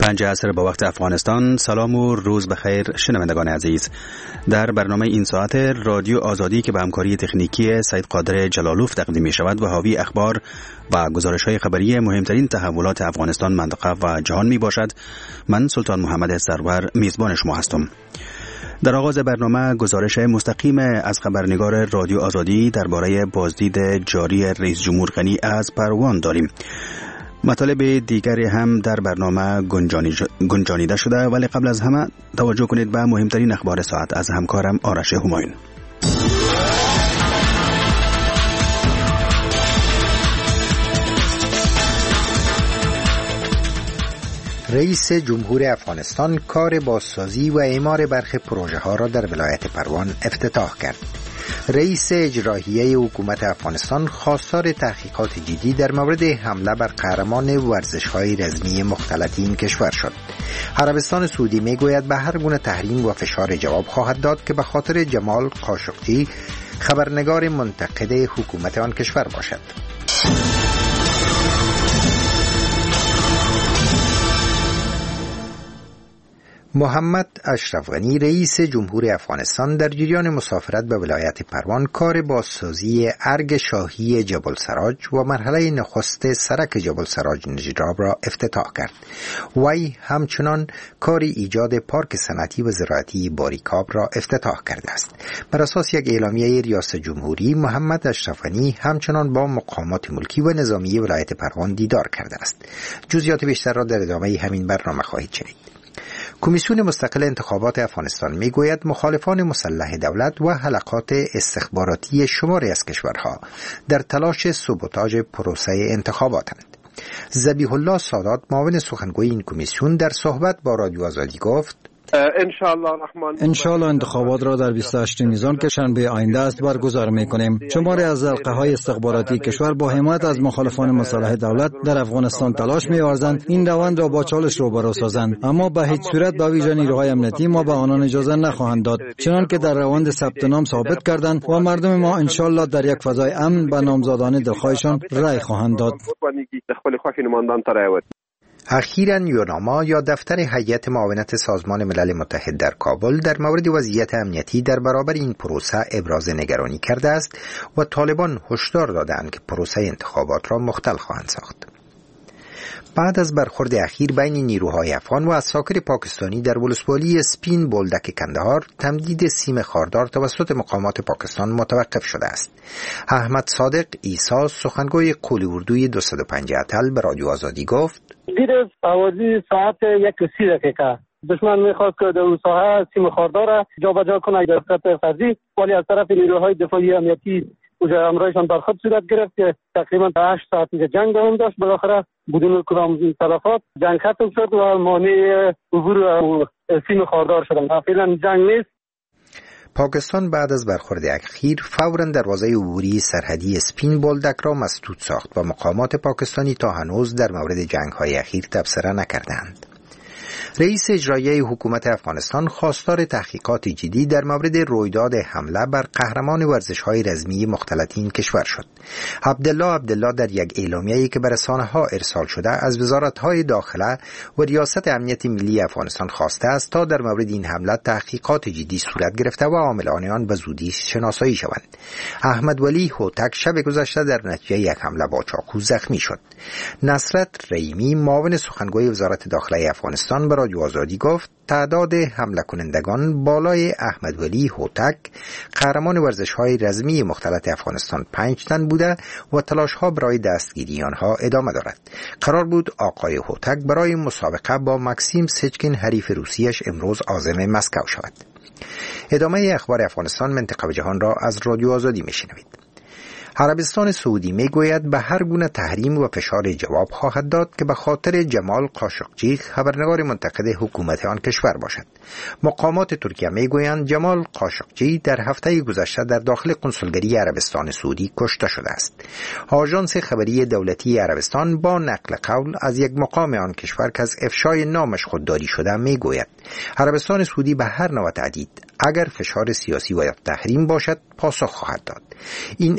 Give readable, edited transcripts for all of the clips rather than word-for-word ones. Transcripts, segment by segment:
5 عصر با وقت افغانستان. سلام و روز بخیر شنوندگان عزیز. در برنامه این ساعت رادیو آزادی که به همکاری تکنیکی سید قادر جلالوف تقدیم می شود و حاوی اخبار و گزارش های خبری مهمترین تحولات افغانستان، منطقه و جهان می باشد. من سلطان محمد سرور میزبان شما هستم. در آغاز برنامه گزارش مستقیم از خبرنگار رادیو آزادی درباره بازدید جاری رئیس جمهور غنی از پروان داریم. مطالب دیگری هم در برنامه گنجانیده شده، ولی قبل از همه توجه کنید به مهمترین اخبار ساعت از همکارم آرش همایون. رئیس جمهور افغانستان کار بازسازی و اعمار برخی پروژه ها را در ولایت پروان افتتاح کرد. رئیس اجراییه حکومت افغانستان خواستار تحقیقات جدی در مورد حمله بر قهرمان ورزش‌های رزمی مختلط این کشور شد. عربستان سعودی میگوید به هر گونه تحریم و فشار جواب خواهد داد که به خاطر جمال قاشقچی، خبرنگار منتقد حکومت آن کشور باشد. محمد اشرف غنی رئیس جمهور افغانستان در جریان مسافرت به ولایت پروان کار بازسازی ارگ شاهی جبل سراج و مرحله نخست سرک جبل سراج نجراب را افتتاح کرد. وی همچنان کار ایجاد پارک صنعتی و زراعتی باریکاب را افتتاح کرده است. بر اساس یک اعلامیه ریاست جمهوری، محمد اشرف غنی همچنان با مقامات ملکی و نظامی ولایت پروان دیدار کرده است. جزئیات بیشتر را در ادامه همین برنامه خواهید شنید. کمیسیون مستقل انتخابات افغانستان میگوید مخالفان مسلح دولت و حلقات استخباراتی شماری از کشورها در تلاش سابوتاژ پروسه انتخاباتند. ذبیح الله سادات معاون سخنگوی این کمیسیون در صحبت با رادیو آزادی گفت: انشاءالله انتخابات را در 28 نیسان که شنبه آینده است برگزار می‌کنیم. شماری از حلقه‌های استخباراتی کشور با حمایت از مخالفان مسلح دولت در افغانستان تلاش می‌ورزند این روند را با چالش روبرو سازند، اما به هیچ صورت با ویژه نیروهای امنیتی ما به آنان اجازه نخواهند داد، چنان که در روند ثبت نام ثابت کردند و مردم ما انشاءالله در یک فضای امن به نامزدان دلخواهشان رأی خواهند داد. اخیراً یوناما یا دفتر هیئت معاونت سازمان ملل متحد در کابل در مورد وضعیت امنیتی در برابر این پروسه ابراز نگرانی کرده است و طالبان هشدار دادند که پروسه انتخابات را مختل خواهند ساخت. بعد از برخورد اخیر بین نیروهای افغان و عساکر پاکستانی در ولسوالی سپین بولدک کندهار، تمدید سیم خاردار توسط مقامات پاکستان متوقف شده است. احمد صادق عیسی، سخنگوی قول اردوی 205 اتل، به رادیو آزادی گفت: دیر از اوازی ساعت 1:30 دقیقه دشمن میخواست که در ساحه سیم خاردار جابجا کنه در خط فرضی، ولی از طرف نیروهای دفاعی امنیتی امرایشان بر خود صورت گرفت که تقریبا 8 ساعت جنگ دوام داشت. بالاخره بدون کدام تلفات جنگ ختم شد و مانع عبور سیم خاردار شدن. فعلا جنگ نیست. پاکستان بعد از برخورد اخیر فوراً دروازه عبوری سرحدی سپین بولدک را مسدود ساخت و مقامات پاکستانی تا هنوز در مورد جنگ‌های اخیر تبصره نکردند. رئیس اجراییه حکومت افغانستان خواستار تحقیقات جدی در مورد رویداد حمله بر قهرمان ورزش‌های رزمی مختلط این کشور شد. عبدالله در یک اعلامیه‌ای که به رسانه‌ها ارسال شده از وزارت‌های داخله و ریاست امنیت ملی افغانستان خواسته است تا در مورد این حمله تحقیقات جدی صورت گرفته و عاملان آن به زودی شناسایی شوند. احمد ولی هوتک شب گذشته در نتیجه یک حمله با چاقو زخمی شد. نصرت رحیمی، معاون سخنگوی وزارت داخله افغانستان، به رادیو آزادی گفت تعداد حمله کنندگان بالای احمد ولی هوتک، قهرمان ورزش‌های رزمی مختلط افغانستان، 5 تن بوده و تلاش‌ها برای دستگیری آنها ادامه دارد. قرار بود آقای هوتک برای مسابقه با مکسیم سچکین حریف روسیش امروز عازم مسکو شود. ادامه اخبار افغانستان، منطقه و جهان را از رادیو آزادی میشنوید. عربستان سعودی میگوید به هر گونه تحریم و فشار جواب خواهد داد که به خاطر جمال قاشقچی، خبرنگار منتقد حکومت آن کشور باشد. مقامات ترکیه میگویند جمال قاشقچی در هفته گذشته در داخل کنسولگری عربستان سعودی کشته شده است. آژانس خبری دولتی عربستان با نقل قول از یک مقام آن کشور که از افشای نامش خودداری شده میگوید عربستان سعودی به هر نوع تهدید، اگر فشار سیاسی و یا تحریم باشد، پاسخ خواهد داد. این اظهارات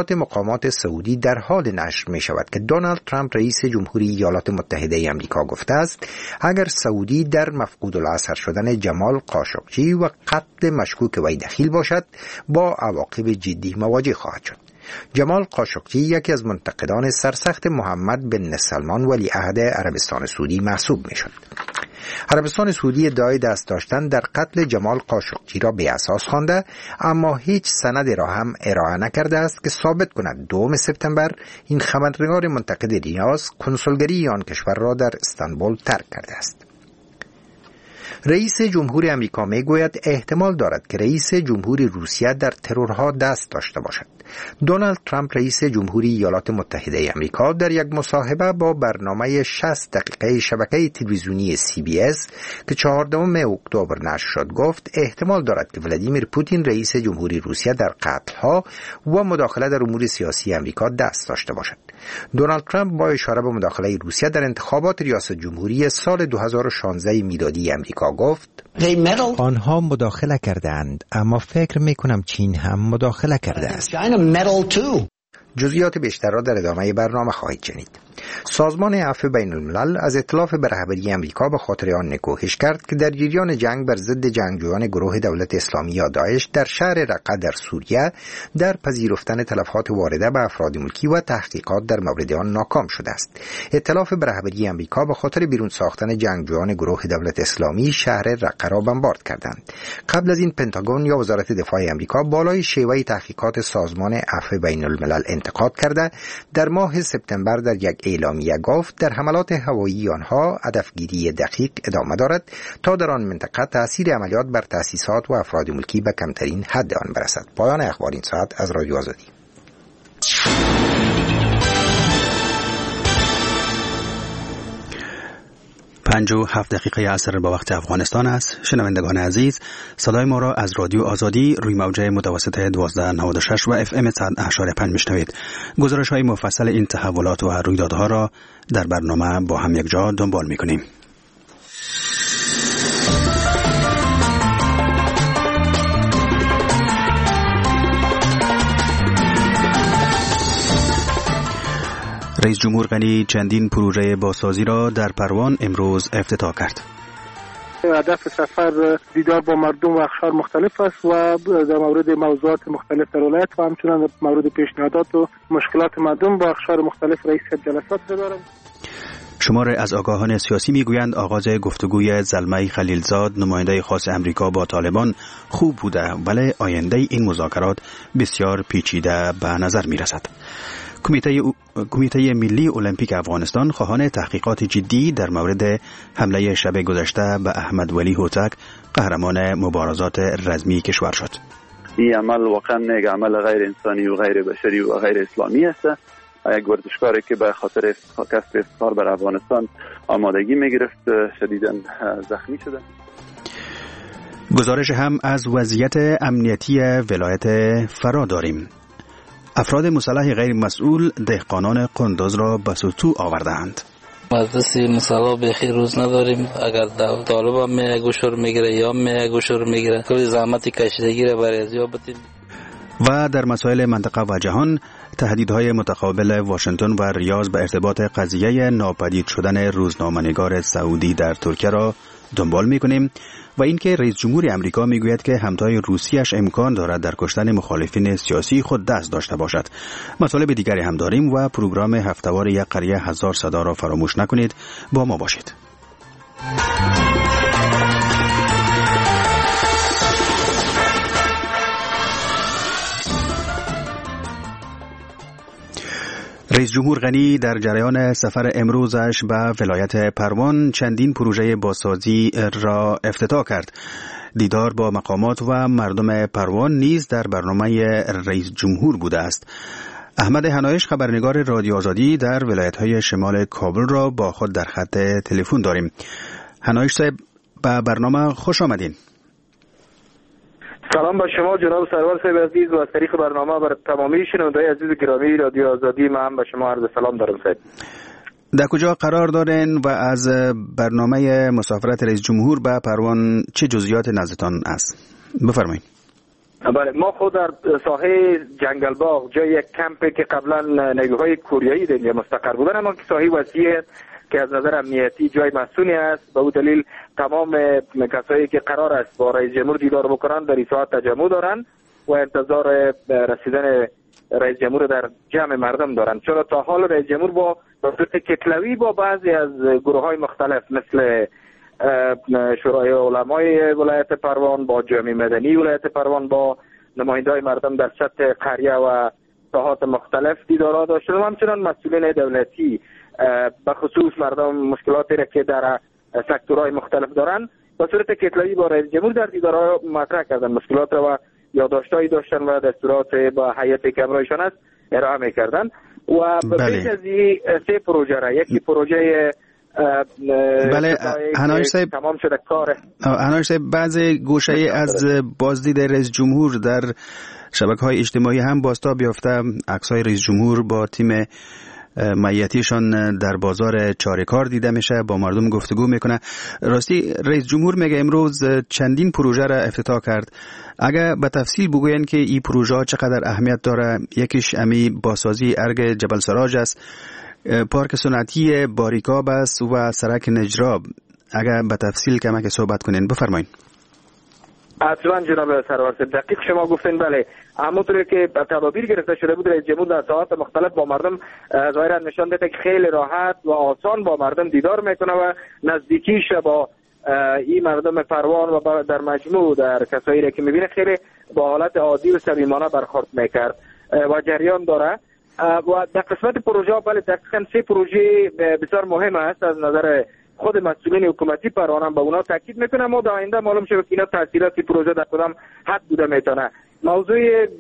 اطلاعات مقامات سعودی در حال نشر می شود که دونالد ترامپ رئیس جمهوری ایالات متحده آمریکا گفته است اگر سعودی در مفقود الاثر شدن جمال قاشقچی و قتل مشکوک وی دخیل باشد با عواقب جدی مواجه خواهد شد. جمال قاشقچی یکی از منتقدان سرسخت محمد بن سلمان ولیعهد عربستان سعودی محسوب می شد. عربستان سعودی ادعای دست داشتن در قتل جمال قاشقچی را بی اساس خوانده، اما هیچ سندی را هم ارائه نکرده است که ثابت کند 2 سپتامبر این خبرنگار منتقد ریاض کنسولگری آن کشور را در استانبول ترک کرده است. رئیس جمهور آمریکا میگوید احتمال دارد که رئیس جمهور روسیه در ترورها دست داشته باشد. دونالد ترامپ رئیس جمهوری ایالات متحده آمریکا در یک مصاحبه با برنامه 60 دقیقه شبکه تلویزیونی CBS که 14 اکتبر نشر شد گفت احتمال دارد که ولادیمیر پوتین رئیس جمهوری روسیه در قتل‌ها و مداخله در امور سیاسی آمریکا دست داشته باشد. دونالد ترامپ با اشاره به مداخله روسیه در انتخابات ریاست جمهوری سال 2016 میلادی آمریکا گفت آنها مداخله کردند، اما فکر میکنم چین هم مداخله کرده است. جزئیات بیشتر را در ادامه برنامه خواهید شنید. سازمان عفو بین الملل از ائتلاف به رهبری آمریکا به خاطر آن نکوهش کرد که در جریان جنگ بر ضد جنگجویان گروه دولت اسلامی یا داعش در شهر رقه در سوریه در پذیرفتن تلفات وارده به افراد ملکی و تحقیقات در مورد آن ناکام شده است. ائتلاف به رهبری آمریکا به خاطر بیرون ساختن جنگجویان گروه دولت اسلامی شهر رقه را بمبارد کردند. قبل از این پنتاگون یا وزارت دفاع آمریکا بالای شیوه تحقیقات سازمان عفو بین الملل انتقاد کرده در ماه سپتامبر در یک اعلامیه گفت در حملات هوایی آنها هدفگیری دقیق ادامه دارد تا در آن منطقه تأثیر عملیات بر تأسیسات و افراد ملکی به کمترین حد آن برسد. پایان اخبار این ساعت از رادیو آزادی. 57 دقیقه عصر با وقت افغانستان است. شنوندگان عزیز، صدای ما را از رادیو آزادی روی موجه متوسط 1296 و FM 100.5 میشنوید. گزارش های مفصل این تحولات و رویدادها را در برنامه با هم یک جا دنبال میکنیم. رئیس جمهور غنی چندین پروژه بازسازی را در پروان امروز افتتاح کرد. هدف سفر دیدار با مردم و اقشار مختلف است و در مورد موضوعات مختلف در ولایت و همچنان در مورد پیشنهادات و مشکلات مردم با اقشار مختلف رئیس جلسات دارم. شمار از آگاهان سیاسی میگویند آغاز گفتگوی زلمه خلیلزاد نماینده خاص امریکا با طالبان خوب بوده، ولی آینده این مذاکرات بسیار پیچیده به نظر میرسد. کمیته ملی المپیک افغانستان خواهان تحقیقات جدی در مورد حمله شب گذشته به احمد ولی هوتک قهرمان مبارزات رزمی کشور شد. این عمل واقعا یک عمل غیر انسانی و غیر بشری و غیر اسلامی است. یک ورزشکاری که به خاطر کسب افتخار بر افغانستان آمادگی میگرفت شدیداً زخمی شده. گزارش هم از وضعیت امنیتی ولایت فرا داریم. افراد مسلح غیر مسئول دهقانان قندوز را به سطوح آوردند. مجلس مسلح بخیر روز نداریم. اگر طالب هم میگوشور میگیره یا میگوشور میگیره کلی زحمت کشیدگی را برای ازیا بتیم. و در مسائل منطقه و جهان تهدیدهای متقابل واشنگتن و ریاض به ارتباط قضیه ناپدید شدن روزنامه‌نگار سعودی در ترکیه را دنبال می‌کنیم و اینکه رئیس جمهور آمریکا میگوید که همتای روسیه‌اش امکان دارد در کشتن مخالفین سیاسی خود دست داشته باشد. مطالب دیگری هم داریم و پروگرام هفته‌وار یک قریه هزار صدا را فراموش نکنید. با ما باشید. رئیس جمهور غنی در جریان سفر امروزش به ولایت پروان چندین پروژه بازسازی را افتتاح کرد. دیدار با مقامات و مردم پروان نیز در برنامه رئیس جمهور بوده است. احمد هنایش خبرنگار رادیو آزادی در ولایت‌های شمال کابل را با خود در خط تلفن داریم. هنایش صاحب، به برنامه خوش آمدین. سلام با شما جناب سرور صاحب عزیز و از طریق برنامه بر تمامی شنونده‌های عزیز گرامی رادیو آزادی من به شما عرض سلام دارم صاحب. در کجا قرار دارین و از برنامه مسافرت رئیس جمهور به پروان چه جزئیات نزدتان است؟ بفرمایید. بله، ما خود در ساحه جنگل باغ جای یک کمپی که قبلا نیروهای کوریایی در مستقر بودن، اما که ساحه وسیع که از نظر امنیتی جای مسئولی است، به اون دلیل تمام کسایی که قرار است با رئیس جمهور دیدار بکنن در این ساعت تجمع دارن و انتظار رسیدن رئیس جمهور در جمع مردم دارن، چرا تا حال رئیس جمهور با صورت کتلوی با بعضی از گروه های مختلف مثل شورای علمای ولایت پروان، با جامعه مدنی ولایت پروان، با نماینده‌های مردم در سطح قریه و ساحات مختلف دیدارات داشتن و همچنان مسئولین دولتی به خصوص مردم مشکلاتی را که در سکتورهای مختلف دارن به صورت کتلوی با رئیس جمهور در دیدارها مطرح کردن، مشکلات و یادداشت‌هایی داشتن و دستورات با هیئت که همراهشان است ارائه می‌کردن و بیش از این 3 پروژه را، یکی پروژه بله هنایش صاحب تمام شده کار هنایش صاحب بعض گوشه از بازدید رئیس جمهور در شبکه‌های اجتماعی هم بازتاب یافته، عکس‌های رئیس جمهور با تیم مایتیشان در بازار چاره‌کار دیده میشه، با مردم گفتگو میکنه. راستی رئیس جمهور میگه امروز چندین پروژه را افتتاح کرد. اگر به تفصیل بگوین که این پروژه چقدر اهمیت داره، یکیش امی بازسازی ارگ جبل سراج است، پارک صنعتی باریکاب است و سرک نجراب. اگر به تفصیل کمک صحبت کنین بفرمایید. اصلا جناب سرور دقیق شما گفتین. بله، همونطوری که تدابیر گرفته شده بود رئیس جمهور در ساعات مختلف با مردم ظاهرا نشان داده که خیلی راحت و آسان با مردم دیدار میکنه و نزدیکیش با این مردم پروان و در مجموع در کسایی را که میبینه خیلی با حالت عادی و صمیمانه برخورد میکرد و جریان داره. و در قسمت پروژه بله دقیقاً 3 پروژه بسیار مهم است از نظر خود مسئولین حکومتی پروان به اونا تاکید میکنم. ما در آینده معلوم شد که اینا تاثیرات پروژه در کدام حد بوده میتونه. موضوع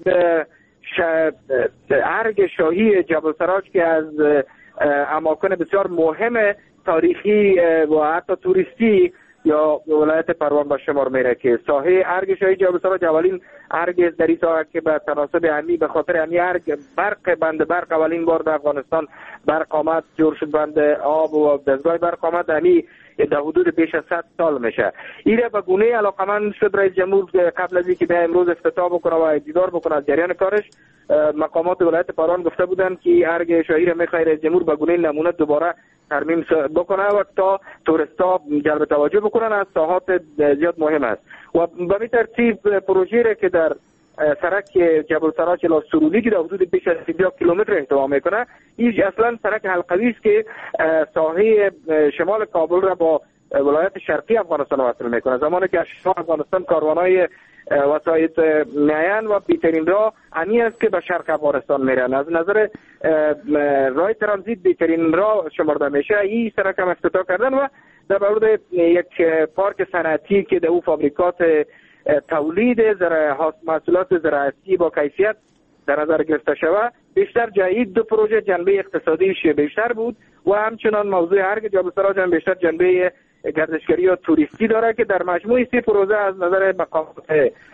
ارگ شاهی جبل سراج که از اماکن بسیار مهم تاریخی و حتی توریستی یا ولایت پروان به شمار میره که ساحه ارگ شاهی جبل سراج اولین ارگ در این ساحه که به تناسب امی به خاطر امی ارگ بند برق اولین بار در افغانستان برق آمد، جور شد بند آب و دستگاه برق آمد، امی در حدود بیش از 100 سال میشه. ایره به گونه علاقمند شد رئیس جمهور قبل از اینکه امروز افتتاح بکنه و دیدار بکنه از جریان کارش. مقامات ولایت پروان گفته بودند که ارگ شاهی را میخواد رئیس جمهور به گونه نمونه دوباره ترمیم بکنه و تا توریستا جلب توجه بکنن از ساحات زیاد مهم است. و به این ترتیب پروژه را که در سرک جبل سراج الی سرودی که در حدود بیش از 30 کیلومتر احتوا میکنه، این اصلا سرک حلقوی است که ساحه شمال کابل را با ولایت شرقی افغانستان وصل میکنه. زمانی که از شمال افغانستان کاروانهای وسایط میان و بهترین راه امی است که به شرق افغانستان میرن. از نظر راه ترانزیت بهترین راه شمرده میشه. این سرک هم افتتاح کردن و در مورد یک پارک صنعتی که در او فابریکات تولید محصولات زراعتی با کیفیت در نظر گرفته شود. بیشتر جای 2 پروژه جنبه اقتصادیش بیشتر بود و همچنان موضوع ارگ جبل سراج هم بیشتر جنبه گردشگری و توریستی داره که در مجموع 3 پروژه از نظر مقامات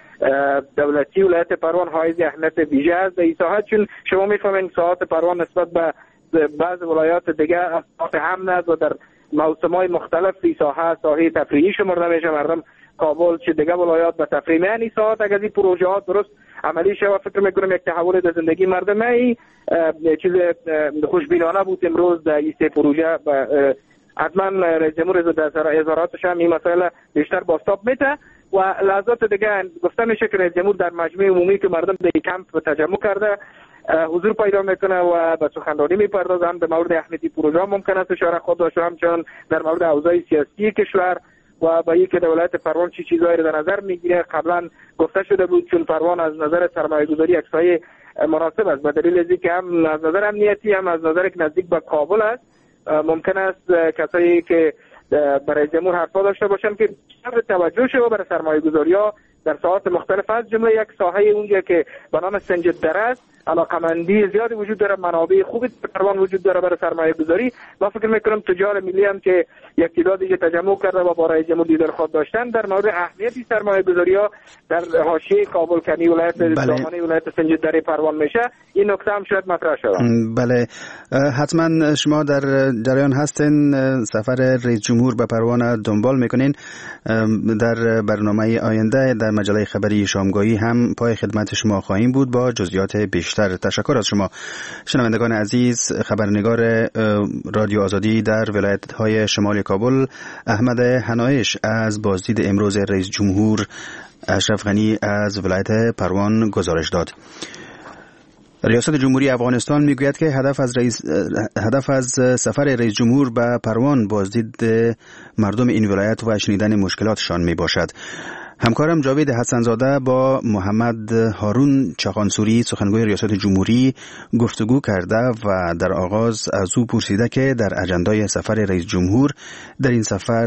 دولتی ولایت پروان حائز اهمیت ویژه است در این ساحه، چون شما میفهمین ساحات پروان نسبت به بعض ولایات دیگه ساحات امن است و در موسم‌های مختلف این ساحه تفریحی شمرده میشه. مردم کابل چه دیگه ولایات به تفریح میان. این ساعت اگر این پروژه ها درست عملی شود فکر میکنم یک تحول در زندگی مردم ای چیز خوشبینانه بود. امروز در این 3 پروژه حتما رئیس جمهور اظهاراتش هم این مسئله بیشتر بازتاب میده و لحظات دیگه گفته میشه که رئیس جمهور در مجمع عمومی که مردم در کمپ تجمع کرده حضور پیدا میکنه و به سخنرانی میپردازه. هم به مورد اهمیتی پروژه ممکن است اشاره خود داشته، همچنان در مورد اوضاع سیاسی کشور و با اینکه دولت پروان چی چیزایی رو در نظر میگیره. قبلا گفته شده بود چون پروان از نظر سرمایه‌گذاری اکسای مناسب است به دلیل از اینکه هم از نظر امنیتی هم از نظر که نزدیک به کابل است، ممکن است کسایی که برای جمهور حرفا داشته باشن که توجه شه برای سرمایه‌گذاری‌ها در ساحات مختلف از جمله یک ساحه اونجا که به نام سنجد دره است. علاقمندی زیادی وجود داره، منابع خوبی در پروان وجود داره برای سرمایه گذاری. ما فکر میکنم تجار ملی هم که یک تعدادی تجمع کرده و برای جمهوری در خود داشتن در مورد اهمیت سرمایه گذاری ها در حاشیه کابل کنی ولایت دامنه ولایت سنجید در پروان میشه، این نکته هم شاید مطرح شود. بله، حتما شما در جریان هستین، سفر رئیس جمهور به پروان دنبال میکنین. در برنامه آینده در مجله خبری شامگاهی هم پای خدمت شما خواهیم بود با جزئیات بیشتر. تشکر از شما شنوندگان عزیز. خبرنگار رادیو آزادی در ولایت‌های شمال کابل احمد حنایش از بازدید امروز رئیس جمهور اشرف غنی از ولایت پروان گزارش داد. ریاست جمهوری افغانستان میگوید که هدف از سفر رئیس جمهور به پروان بازدید مردم این ولایت و شنیدن مشکلاتشان می باشد. همکارم جاوید حسنزاده با محمد هارون چخانسوری سخنگوی ریاست جمهوری گفتگو کرده و در آغاز از او پرسیده که در اجندای سفر رئیس جمهور در این سفر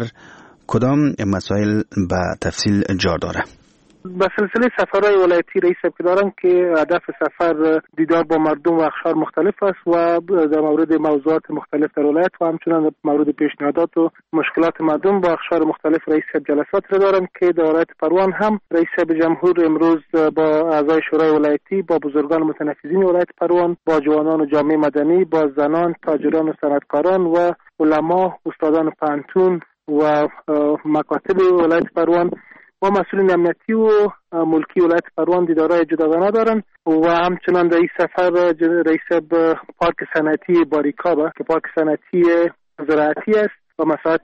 کدام مسائل به تفصیل جا داره. به سلسله سفرهای ولایتی رئیس که دارن که هدف سفر دیدار با مردم و اقشار مختلف است و در مورد موضوعات مختلف در ولایت و همچنان در مورد پیشنهادات و مشکلات مردم با اقشار مختلف رئیس جلسات را دارن که در ولایت پروان هم رئیس جمهور امروز با اعضای شورای ولایتی، با بزرگان متنفذین ولایت پروان، با جوانان و جامعه مدنی، با زنان، تاجران و صنعتکاران و علما، استادان پانتون و مکاتب ولایت پروان و مسئولین امنیتی و ملکی ولایت پروان دیدارهای جداگانه دارن و همچنان در این سفر رئیس پارک صنعتی باریکا که پارک صنعتی زراعتی است و مساحت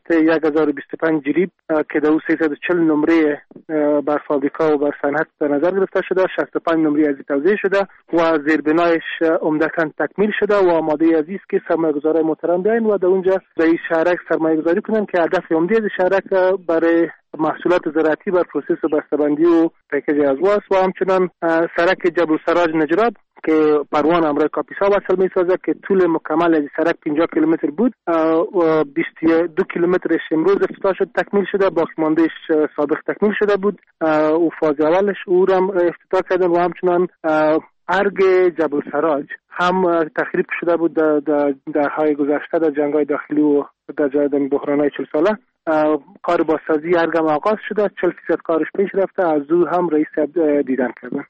1025 جریب که در او 340 نمره بر فابریکا و بر صنعت در نظر گرفته شده، 65 نمره از توزیع شده و زیربنایش عمدتاً تکمیل شده و آماده عزیز که سرمایه‌گذاران محترم بیاین و در اونجا رئیس شهرک سرمایه‌گذاری کنن که هدف عمده از شهرک برای محصولات زراعتی بر پروسس بسته‌بندی و پکیج ازواس و همچنان سرک جبل سراج نجراب که پروان امروز کاپیسا وصل می‌سازه که طول مکمل از سرک 50 کیلومتر بود و 22 کیلومترش امروز افتتاح شد، تکمیل شده، باقی ماندهش سابق تکمیل شده بود و فاز اولش او را افتتاح کردن و همچنان ارگ جبل سراج هم تخریب شده بود در دهه‌های گذشته در جنگ‌های داخلی و در بحران‌های 40 ساله. کار بازسازی ارگم آغاز شده، 40% کارش پیش رفته، از او هم رئیس دیدن کردن.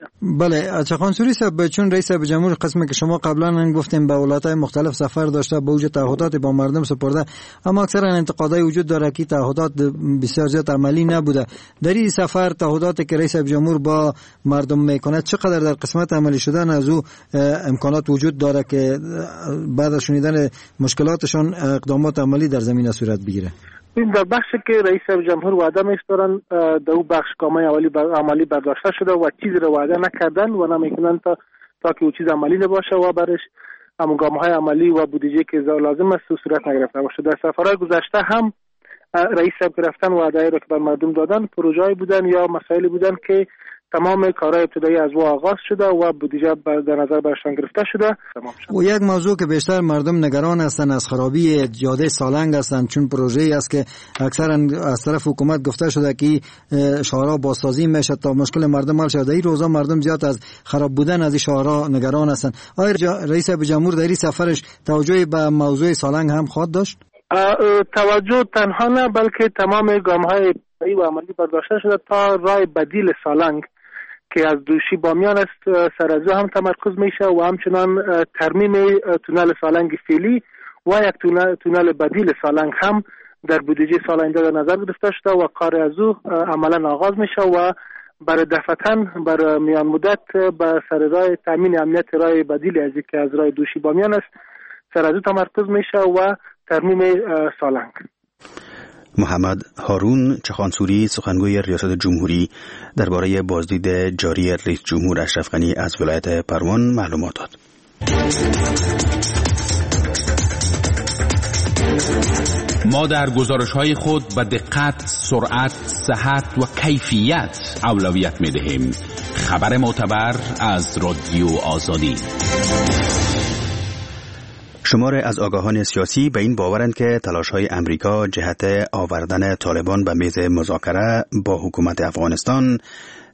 بله، چخانسوری صاحب، چون رئیس جمهور قسمی که شما قبلا هم گفتیم به ولایت‌های مختلف سفر داشته، با وجود تعهدات با مردم سپرده، اما اکثرا انتقادای وجود داره که تعهدات بسیار زیاد عملی نبوده. در این سفر تعهداتی که رئیس جمهور با مردم میکنه چقدر در قسمت عملی شدن از او امکانات وجود داره که بعد از شنیدن مشکلاتشان اقدامات عملی در زمینه صورت بگیره؟ این در بخشی که رئیس جمهور وعده می‌دارن در اون بخش گام‌های عملی برداشته شده و چیزی رو وعده نکردن و نمی‌کنن تا که اون چیز عملی نباشه و برش هم گام‌های عملی و بودجه که لازم است صورت نگرفته باشه. در سفرهای گذشته هم رئیس گرفتن وعده‌ای رو که بر مردم دادن پروژه‌ای بودن یا مسائلی بودن که تمام کارهای ابتدایی از او آغاز شده و بودجه در نظر برشان گرفته شده. و یک موضوع که بیشتر مردم نگران هستند از خرابی جاده سالنگ هستند، چون پروژه‌ای است که اکثرا از طرف حکومت گفته شده که شهرها بازسازی میشه تا مشکل مردم حل شده. این روزا مردم زیاد از خراب بودن از این شهرها نگران هستند. آیا رئیس جمهور در این سفرش توجه به موضوع سالنگ هم خواهد داشت؟ توجه تنها نه بلکه تمام گام‌های و عملی برداشته شده تا راه بدیل سالنگ که از دوشی بامیان است سر از هم تمرکز میشه و همچنان ترمیم تونل سالنگ فعلی و یک تونل بدیل سالنگ هم در بودجه سال آینده در نظر گرفته شده و کار از او عملا آغاز میشه و برای دفعتاً برای میان مدت به سر راه تامین امنیت راه بدیل از که از راه دوشی بامیان است سر از او تمرکز میشه و ترمیم سالنگ. محمد هارون چخانسوری سخنگوی ریاست جمهوری درباره بازدید جاری رئیس جمهور اشرف غنی از ولایت پروان معلومات داد. ما در گزارش‌های خود به دقت، سرعت، صحت و کیفیت اولویت می‌دهیم. خبر معتبر از رادیو آزادی. شمار از آگاهان سیاسی به این باورند که تلاش‌های امریکا جهت آوردن طالبان به میز مذاکره با حکومت افغانستان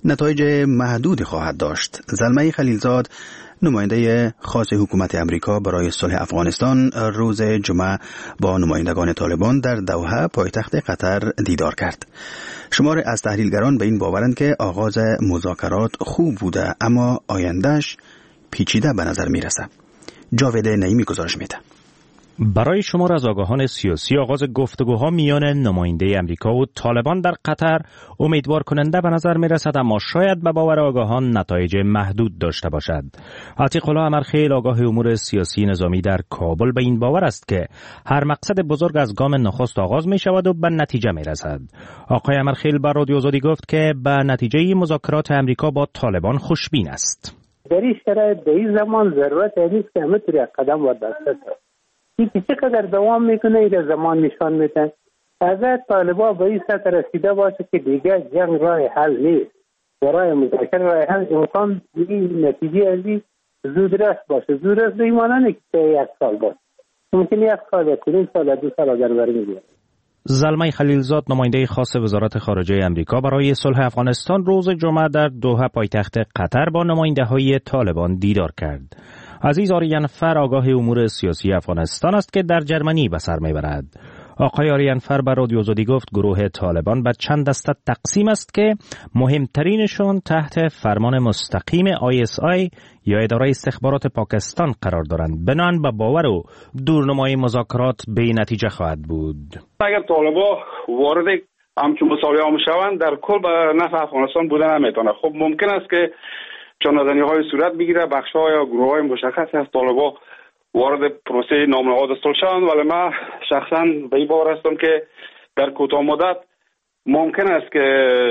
نتایج محدودی خواهد داشت. زلمه خلیلزاد، نماینده خاص حکومت امریکا برای صلح افغانستان، روز جمعه با نمایندگان طالبان در دوحه پایتخت قطر دیدار کرد. شمار از تحلیلگران به این باورند که آغاز مذاکرات خوب بوده اما آیندهش پیچیده به نظر میرسه. جاوید نعیمی گزارش میده. برای شمار از آگاهان سیاسی آغاز گفتگوها میان نماینده امریکا و طالبان در قطر امیدوار کننده به نظر می رسد، اما شاید به باور آگاهان نتایج محدود داشته باشد. عتیق الله امرخیل، آگاه امور سیاسی نظامی در کابل، به این باور است که هر مقصد بزرگ از گام نخست آغاز می شود و به نتیجه می رسد. آقای امرخیل به رادیو آزادی گفت که به نتیجه مذاکرات امریکا با طالبان خوشبین است. در این شرایط در این زمان ضرورت نیست که همه طور قدم ورداشته این که چقدر دوام میکنه این زمان نشان میده. اگر طالبان به این سطح رسیده باشه که دیگه جنگ راه حل نیست، برای مذاکره راه حل امکان این نتیجه ازی زودرس باشه. زودرس به این معنی نیست که 1 سال باشه، ممکن 1 سال یا 3 سال 2 سال اگر برمیگرده. زلمه خلیلزاد، نماینده خاص وزارت خارجه امریکا برای صلح افغانستان، روز جمعه در دوحه پایتخت قطر با نماینده‌های طالبان دیدار کرد. عزیز آریانفر، آگاه امور سیاسی افغانستان است که در جرمنی به سر میبرد. آقای آریانفر به رادیو آزادی گفت گروه طالبان به چند دسته تقسیم است که مهمترینشون تحت فرمان مستقیم ISI یا اداره استخبارات پاکستان قرار دارند. بنان به باور او دورنمای مذاکرات به نتیجه خواهد بود. اگر طالبان وارد همچون مساوی هم شوند در کل به نفع افغانستان بودن نمیتونه. خب ممکن است که جانزنی های صورت بگیره، بخش های یا گروه های مشخصی از طالبان وارد پروسه نامنهاد شوند، ولی من شخصا به این باور هستم که در کوتاه مدت ممکن است که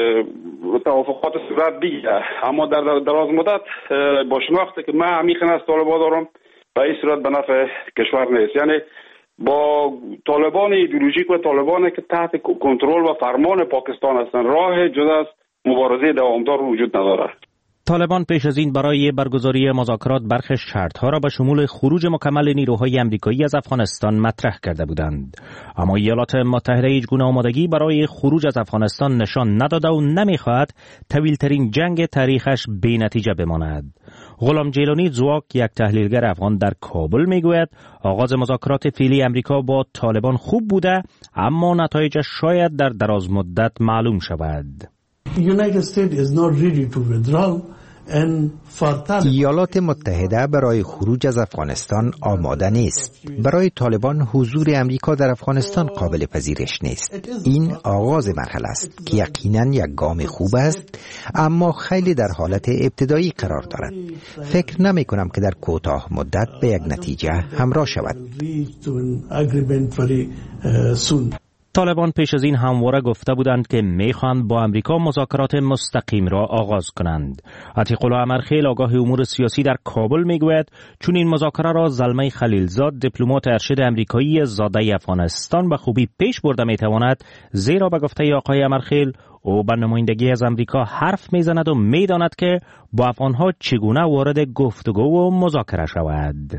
توافقات صورت بگیره، اما در دراز مدت با شناخته که من عمیقا از طالبان دارم به این صورت به نفع کشور نیست. یعنی با طالبان ایدئولوژیک و طالبانی که تحت کنترل و فرمان پاکستان هستند راه جز از مبارزه دوامدار وجود نداره. طالبان پیش از این برای برگزاری مذاکرات برخی شرطها را به شمول خروج مکمل نیروهای امریکایی از افغانستان مطرح کرده بودند، اما ایالات متحده هیچگونه آمادگی برای خروج از افغانستان نشان نداده و نمیخواهد طویل‌ترین جنگ تاریخش بی نتیجه بماند. غلام جیلانی زواک، یک تحلیلگر افغان در کابل، میگوید آغاز مذاکرات فعلی امریکا با طالبان خوب بوده، اما نتایجش شاید در دراز مدت معلوم شود. ایالات متحده برای خروج از افغانستان آماده نیست. برای طالبان حضور امریکا در افغانستان قابل پذیرش نیست. این آغاز مرحله است که یقیناً یک گام خوب است، اما خیلی در حالت ابتدایی قرار دارد. فکر نمی کنم که در کوتاه مدت به یک نتیجه همراه شود. طالبان پیش از این همواره گفته بودند که میخواهند با امریکا مذاکرات مستقیم را آغاز کنند. عتیق الله امرخیل، آگاه امور سیاسی در کابل، میگوید چون این مذاکره را زلمه خلیلزاد، دیپلمات ارشد امریکایی زاده افغانستان، به خوبی پیش برده میتواند، زیرا به گفته آقای امرخیل او به نمایندگی از امریکا حرف میزند و میداند که با افغانها چگونه وارد گفتگو و مذاکره شود.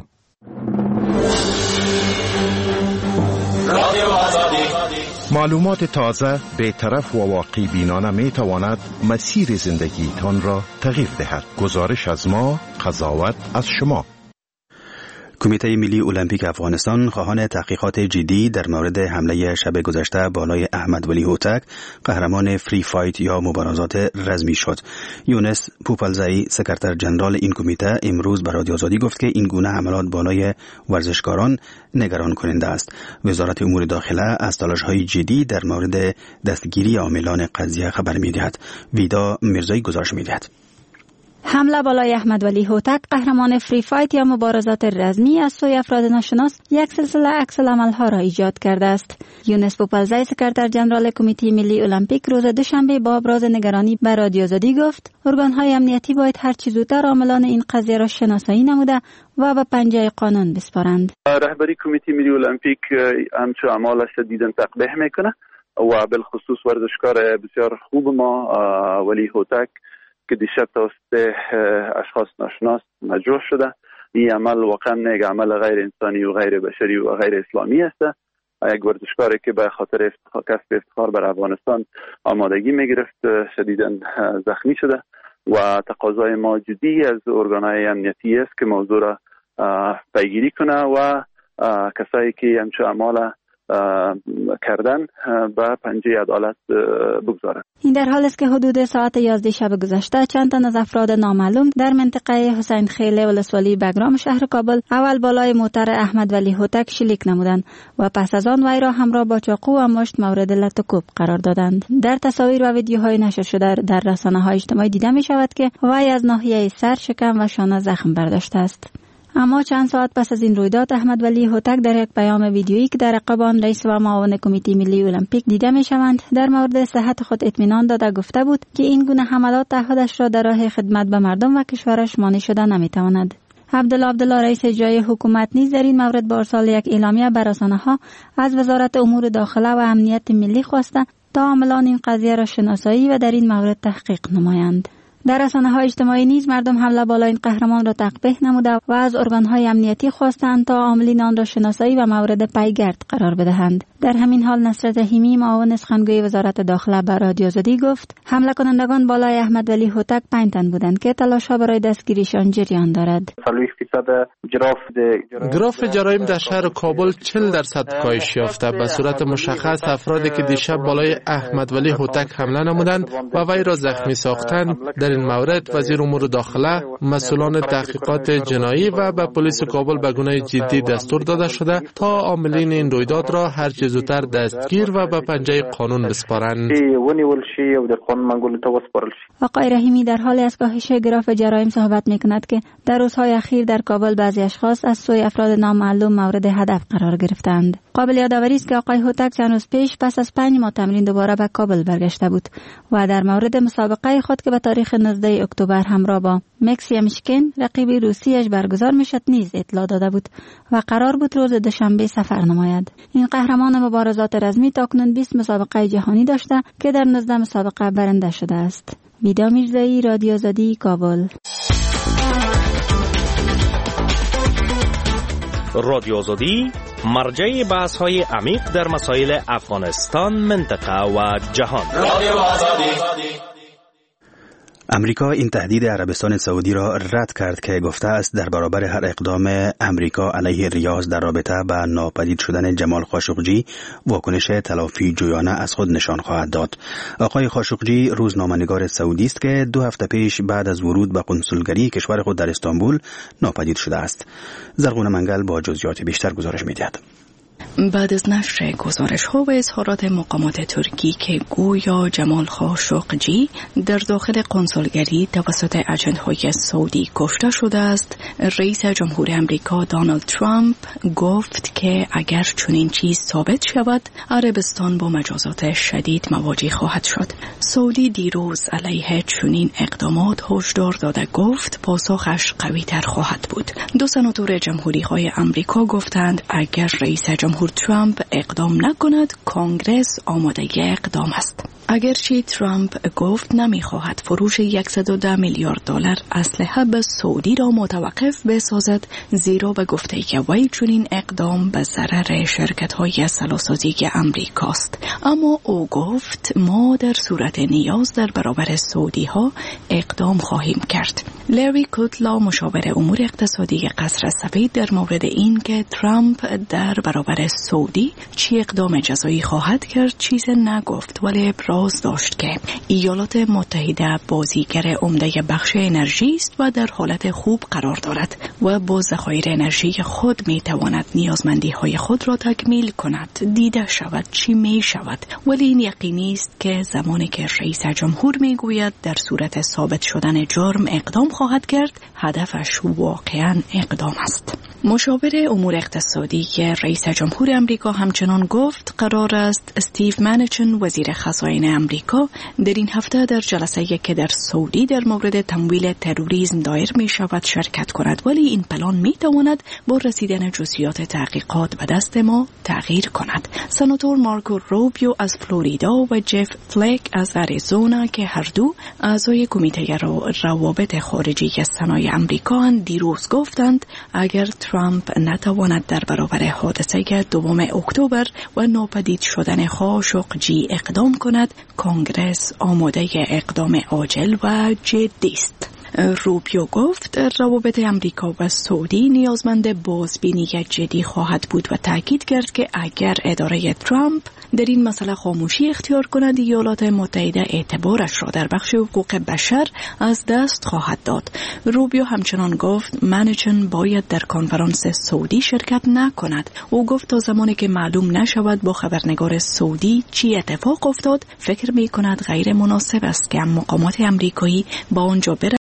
معلومات تازه، بی‌طرف و واقعی بینانه می تواند مسیر زندگیتان را تغییر دهد. گزارش از ما، قضاوت از شما. کمیته ملی المپیک افغانستان خواهان تحقیقات جدی در مورد حمله شب گذشته بالای احمد ولی هوتک، قهرمان فری فایت یا مبارزات رزمی شد. یونس پوپلزایی، سکرتر جنرال این کمیته، امروز به رادیو آزادی گفت که این گونه حملات بالای ورزشکاران نگران کننده است. وزارت امور داخله از تلاش‌های جدی در مورد دستگیری عاملان قضیه خبر می‌دهد. ویدا میرزایی گزارش می‌دهد. حمله بالای احمد ولی هوتک، قهرمان فری فایت یا مبارزات رزمی، از سوی افراد ناشناس یک سلسله عکس‌العمل‌ها را ایجاد کرده است. یونس پوپلزای، سکرتر جنرال کمیته ملی المپیک، روز دوشنبه با ابراز نگرانی به رادیو آزادی گفت ارگان‌های امنیتی باید هر چه زودتر عاملان این قضیه را شناسایی نموده و به پنجه قانون بسپارند. رهبری کمیته ملی المپیک همچون اعمالش شدیداً تقبیح میکنه و بالخصوص ورزشکار بسیار خوب ما ولی هوتک که دیشب توسط اشخاص ناشناس مجروح شده. این عمل واقعا یک عمل غیر انسانی و غیر بشری و غیر اسلامی است. یک ورزشکاری که به خاطر کسب افتخار بر افغانستان آمادگی میگرفت شدیداً زخمی شده و تقاضای ما جدی از ارگان‌های امنیتی است که موضوع را پیگیری کنه و کسایی که همچون اعمال کردن به پنجه عدالت بگذارند. این در حال است که حدود ساعت 11 شب گذشته چند تن از افراد نامعلوم در منطقه حسین خیل ولسوالی بگرام شهر کابل اول بالای موتر احمد ولی هوتک شلیک نمودند و پس از آن وی را همراه با چاقو و مشت مورد لط و کوب قرار دادند. در تصاویر و ویدیوهای نشر شده در رسانه‌های اجتماعی دیده می شود که وی از ناحیه سر، شکم و شانه زخم برداشته است. اما چند ساعت پس از این رویداد احمد ولی هوتک در یک پیام ویدیویی که در عقب آن رئیس و معاون کمیته ملی المپیک دیده می شوند در مورد صحت خود اطمینان داده گفته بود که این گونه حملات تعهدش را در راه خدمت به مردم و کشورش مانع شده نمی تواند. عبدالله رئیس اجرایی حکومت نیز در این مورد با ارسال یک اعلامیه به رسانه‌ها از وزارت امور داخله و امنیت ملی خواسته تا عاملان این قضیه را شناسایی و در این مورد تحقیق نمایند. در رسانه‌های اجتماعی نیز مردم حمله بالای این قهرمان را تقبیح نموده و از ارگان‌های امنیتی خواستند تا عاملین آن را شناسایی و مورد پیگرد قرار بدهند. در همین حال نصرت رحیمی معاون سخنگوی وزارت داخله به رادیو آزادی گفت حمله کنندگان بالای احمد ولی هوتک 5 تن بودند که تلاش‌ها برای دستگیریشان جریان دارد. گراف جرایم در شهر کابل 40% کاهش یافته. به صورت مشخص افرادی که دیشب بالای احمد ولی هوتک حمله نمودند و وی را زخمی ساختند، در این مورد وزیر امور داخله، مسئولان تحقیقات جنایی و به پلیس کابل به گونه جدی دستور داده شده تا عاملین این رویداد را هر چه زودتر دستگیر و به پنجه قانون بسپارند. آقای رحیمی در حال از کاهش گراف جرایم صحبت می‌کند که در روزهای اخیر در کابل بعضی اشخاص از سوی افراد نامعلوم مورد هدف قرار گرفتند. قابل یادآوری است که آقای هوتک چند روز پیش پس از 5 ماه تمرین دوباره به کابل برگشته بود و در مورد مسابقه خود که به تاریخ 19 اکتبر همراه با مکسی مشکن رقیب روسیش برگزار میشد نیز اطلاع داده بود و قرار بود روز دوشنبه سفر نماید. این قهرمان مبارزات رزمی تاکنون 20 مسابقه جهانی داشته که در 19 مسابقه برنده شده است. ویدا میرزایی، رادیو آزادی، کابل. رادیو آزادی مرجع بحث‌های عمیق در مسائل افغانستان، منطقه و جهان. رادیو آزادی. امریکا این تهدید عربستان سعودی را رد کرد که گفته است در برابر هر اقدام امریکا علیه ریاض در رابطه با ناپدید شدن جمال خاشقجی واکنش تلافی جویانه از خود نشان خواهد داد. آقای خاشقجی روزنامه‌نگار سعودی است که 2 هفته پیش بعد از ورود به قنسولگری کشور خود در استانبول ناپدید شده است. زرغون منگل با جزئیات بیشتر گزارش می‌دهد. بعد از نشر گزارش‌ها و اظهارات مقامات ترکی که گویا جمال خاشقجی در داخل قنسولگری توسط اجنت‌های سعودی کشته شده است، رئیس جمهور امریکا دونالد ترامپ گفت که اگر چنین چیز ثابت شود، عربستان با مجازات شدید مواجه خواهد شد. سعودی دیروز علیه چنین اقدامات هشدار داده گفت پاسخش قوی‌تر خواهد بود. 2 سناتور جمهوری‌های امریکا گفتند اگر رئیس جمهور ترامپ اقدام نکند، کنگرس آماده اقدام است. اگرچه ترامپ گفت نمیخواهد فروش 110 میلیارد دلار اسلحه به سعودی را متوقف بسازد، زیرا به گفته که وی چنین اقدام به ضرر شرکت‌های سلاسازی امریکاست. اما او گفت ما در صورت نیاز در برابر سعودی ها اقدام خواهیم کرد. لری کوتلا مشاور امور اقتصادی قصر سفید در مورد این که ترامپ در برابر سعودی چی اقدام جزایی خواهد کرد چیز نگفت، ولی ابراز داشت که ایالات متحده بازیگر عمده بخش انرژی است و در حالت خوب قرار دارد و با ذخایر انرژی خود می تواند نیازمندی های خود را تکمیل کند. دیده شود چی می شود، ولی این یقینی است که زمانی که رئیس جمهور می گوید در صورت ثابت شدن جرم اقدام خواهد کرد، هدفش واقعا اقدام است. مشاور امور اقتصادی رئیس جمهور امریکا همچنان گفت قرار است استیو منوچن وزیر خزائن امریکا در این هفته در جلسه‌ای که در سعودی در مورد تمویل تروریسم دایر می شود شرکت کند، ولی این پلان می تواند با رسیدن جزئیات تحقیقات به دست ما تغییر کند. سناتور مارکو روبیو از فلوریدا و جف فلک از آریزونا که هر دو اعضای کمیته روابط خارجی صنایع امریکا دیروز گفتند اگر ترامپ نتواند در برابر حادثه 2 اکتبر و ناپدید شدن خاشقجی اقدام کند، کنگرس آماده اقدام عاجل و جدی است. روبیو گفت روابط امریکا و سعودی نیازمند بازبینی جدی خواهد بود و تاکید کرد که اگر اداره ترامپ در این مسئله خاموشی اختیار کند، ایالات متحده اعتبارش را در بخش حقوق بشر از دست خواهد داد. روبیو همچنان گفت منچن باید در کنفرانس سعودی شرکت نکند. او گفت تا زمانی که معلوم نشود با خبرنگار سعودی چی اتفاق افتاد، فکر می کند غیر مناسب است که مقامات امریکایی با آنجا برود